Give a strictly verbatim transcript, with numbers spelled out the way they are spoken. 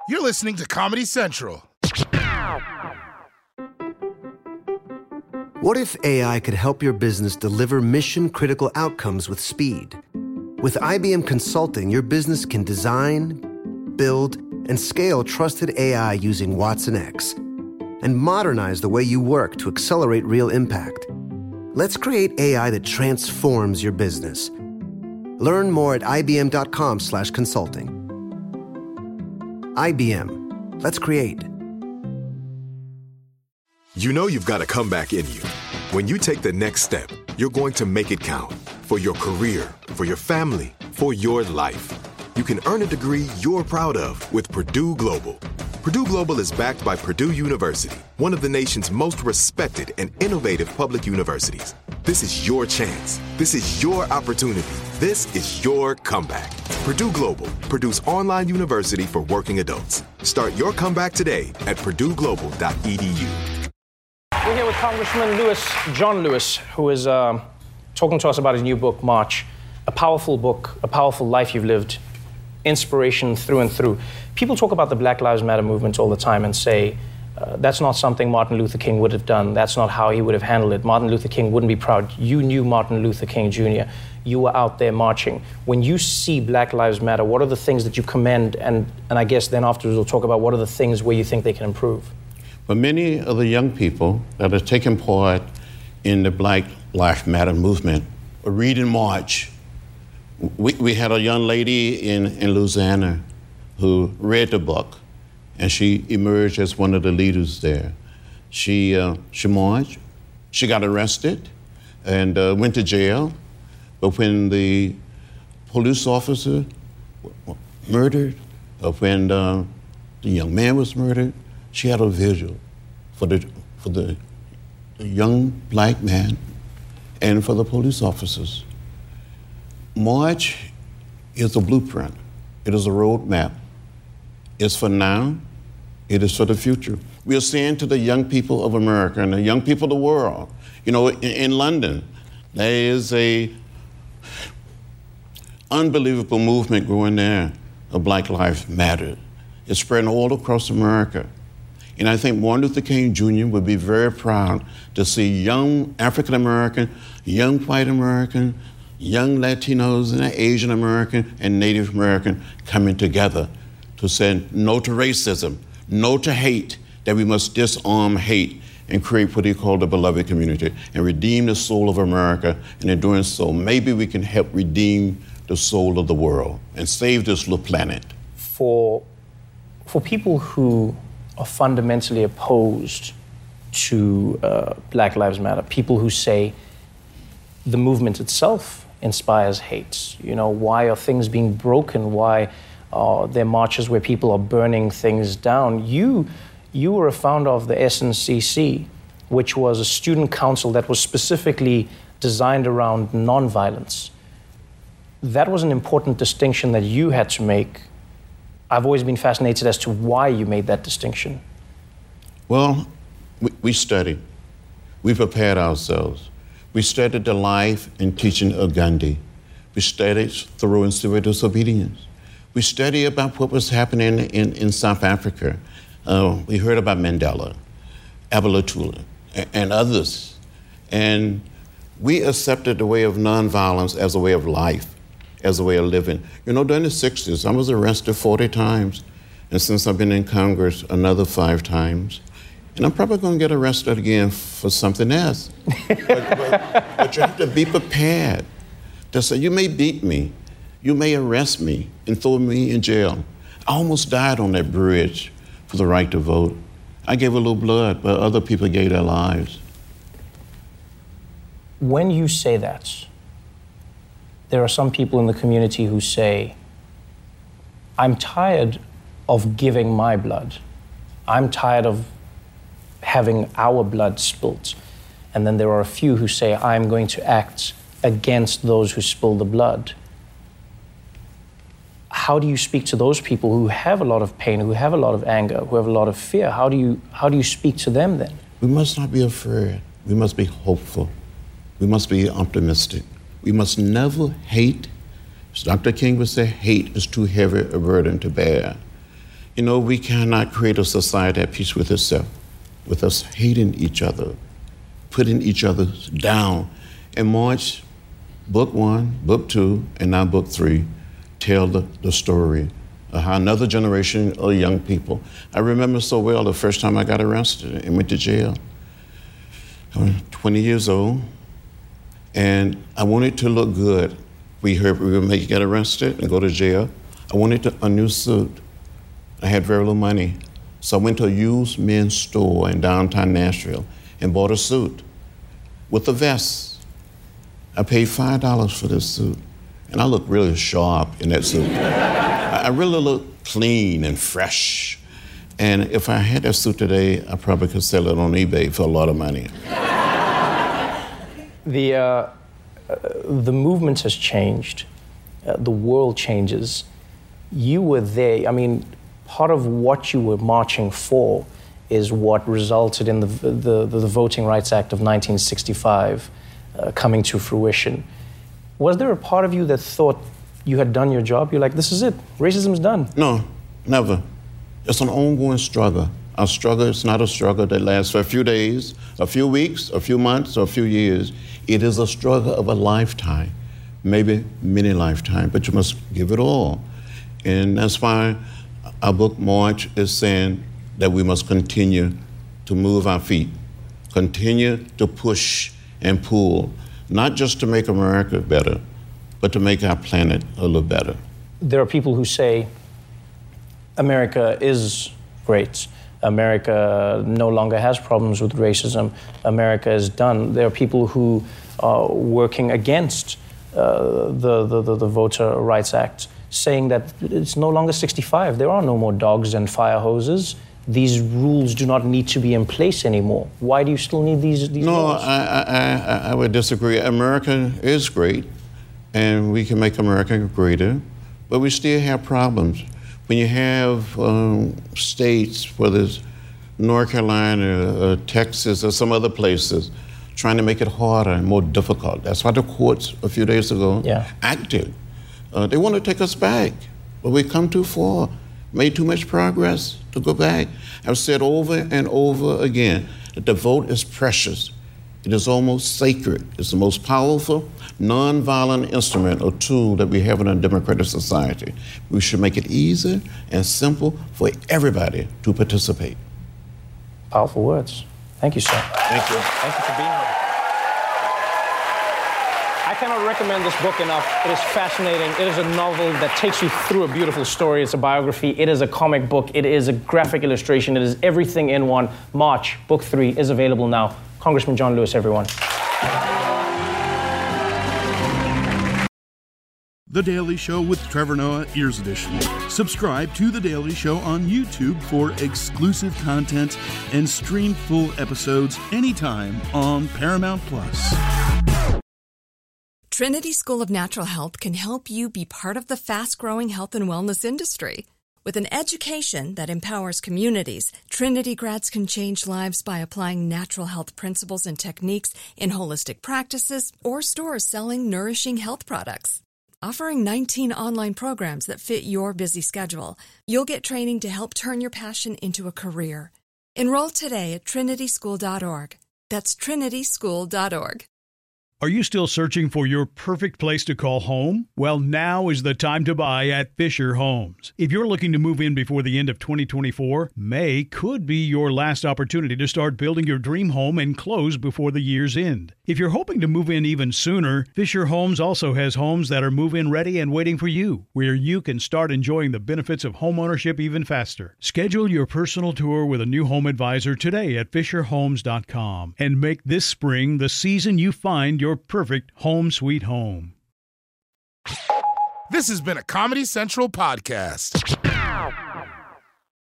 You're listening to Comedy Central. What if A I could help your business deliver mission-critical outcomes with speed? With I B M Consulting, your business can design, build, and scale trusted A I using Watson X and modernize the way you work to accelerate real impact. Let's create A I that transforms your business. Learn more at ibm.com slash consulting. I B M. Let's create. You know you've got a comeback in you. When you take the next step, you're going to make it count. For your career, for your family, for your life. You can earn a degree you're proud of with Purdue Global. Purdue Global is backed by Purdue University, one of the nation's most respected and innovative public universities. This is your chance. This is your opportunity. This is your comeback. Purdue Global, Purdue's online university for working adults. Start your comeback today at purdue global dot e d u. We're here with Congressman Lewis, John Lewis, who is uh, talking to us about his new book, March. A powerful book, a powerful life you've lived, inspiration through and through. People talk about the Black Lives Matter movement all the time and say, uh, that's not something Martin Luther King would have done. That's not how he would have handled it. Martin Luther King wouldn't be proud. You knew Martin Luther King Junior You were out there marching. When you see Black Lives Matter, what are the things that you commend? And, and I guess then afterwards we'll talk about what are the things where you think they can improve. For many of the young people that are taking part in the Black Lives Matter movement, are reading March. We, we had a young lady in, in Louisiana who read the book, and she emerged as one of the leaders there. She, uh, she marched, she got arrested, and uh, went to jail. But when the police officer murdered, or when uh, the young man was murdered, she had a vigil for the, for the, the young black man and for the police officers. March is a blueprint. It is a roadmap. It's for now. It is for the future. We are saying to the young people of America and the young people of the world, you know, in, in London, there is a unbelievable movement going there of Black Lives Matter. It's spreading all across America. And I think Martin Luther King Junior would be very proud to see young African American, young white American, young Latinos and Asian American and Native American coming together to say no to racism, no to hate, that we must disarm hate and create what he called the beloved community and redeem the soul of America. And in doing so, maybe we can help redeem the soul of the world and save this little planet. For, for people who are fundamentally opposed to uh, Black Lives Matter, people who say the movement itself inspires hate. You know, why are things being broken? Why are there marches where people are burning things down? You, you were a founder of the S N C C, which was a student council that was specifically designed around nonviolence. That was an important distinction that you had to make. I've always been fascinated as to why you made that distinction. Well, we, we studied. We prepared ourselves. We studied the life and teaching of Gandhi. We studied thorough and civil disobedience. We studied about what was happening in, in South Africa. Uh, we heard about Mandela, Abalutula, and, and others. And we accepted the way of nonviolence as a way of life, as a way of living. You know, during the sixties, I was arrested forty times. And since I've been in Congress, another five times. And I'm probably going to get arrested again for something else. but, but, but you have to be prepared to say, you may beat me, you may arrest me and throw me in jail. I almost died on that bridge for the right to vote. I gave a little blood, but other people gave their lives. When you say that, there are some people in the community who say, I'm tired of giving my blood. I'm tired of having our blood spilt. And then there are a few who say, I'm going to act against those who spill the blood. How do you speak to those people who have a lot of pain, who have a lot of anger, who have a lot of fear? How do you, how do you speak to them then? We must not be afraid. We must be hopeful. We must be optimistic. We must never hate. As Doctor King would say, hate is too heavy a burden to bear. You know, we cannot create a society at peace with itself, with us hating each other, putting each other down. And March, book one, book two, and now book three tell the, the story of how another generation of young people. I remember so well the first time I got arrested and went to jail. I was twenty years old, and I wanted to look good. We heard we were going to get arrested and go to jail. I wanted to, a new suit. I had very little money. So I went to a used men's store in downtown Nashville and bought a suit with a vest. I paid five dollars for this suit, and I looked really sharp in that suit. I really looked clean and fresh. And if I had that suit today, I probably could sell it on eBay for a lot of money. The, uh, uh, the movement has changed. Uh, the world changes. You were there. I mean, part of what you were marching for is what resulted in the, the, the, the Voting Rights Act of nineteen sixty-five uh, coming to fruition. Was there a part of you that thought you had done your job? You're like, this is it. Racism's done. No, never. It's an ongoing struggle. Our struggle is not a struggle that lasts for a few days, a few weeks, a few months, or a few years. It is a struggle of a lifetime, maybe many lifetimes, but you must give it all. And that's why our book, March, is saying that we must continue to move our feet, continue to push and pull, not just to make America better, but to make our planet a little better. There are people who say America is great. America no longer has problems with racism. America is done. There are people who are working against uh, the, the, the, the Voter Rights Act, saying that it's no longer sixty-five. There are no more dogs and fire hoses. These rules do not need to be in place anymore. Why do you still need these, these no, laws? No, I, I, I would disagree. America is great, and we can make America greater, but we still have problems. When you have um, states, whether it's North Carolina, or Texas, or some other places, trying to make it harder and more difficult. That's why the courts a few days ago yeah. acted. Uh, they want to take us back, but we've come too far, made too much progress to go back. I've said over and over again that the vote is precious. It is almost sacred. It's the most powerful, nonviolent instrument or tool that we have in a democratic society. We should make it easy and simple for everybody to participate. Powerful words. Thank you, sir. Thank you. Thank you for being here. I cannot recommend this book enough. It is fascinating. It is a novel that takes you through a beautiful story. It's a biography. It is a comic book. It is a graphic illustration. It is everything in one. March, book three, is available now. Congressman John Lewis, everyone. The Daily Show with Trevor Noah, Ears Edition. Subscribe to The Daily Show on YouTube for exclusive content and stream full episodes anytime on Paramount Plus. Trinity School of Natural Health can help you be part of the fast-growing health and wellness industry. With an education that empowers communities, Trinity grads can change lives by applying natural health principles and techniques in holistic practices or stores selling nourishing health products. Offering nineteen online programs that fit your busy schedule, you'll get training to help turn your passion into a career. Enroll today at trinity school dot org. That's trinity school dot org. Are you still searching for your perfect place to call home? Well, now is the time to buy at Fisher Homes. If you're looking to move in before the end of twenty twenty-four, May could be your last opportunity to start building your dream home and close before the year's end. If you're hoping to move in even sooner, Fisher Homes also has homes that are move-in ready and waiting for you, where you can start enjoying the benefits of homeownership even faster. Schedule your personal tour with a new home advisor today at fisher homes dot com and make this spring the season you find your Your perfect home sweet home. This has been a Comedy Central podcast.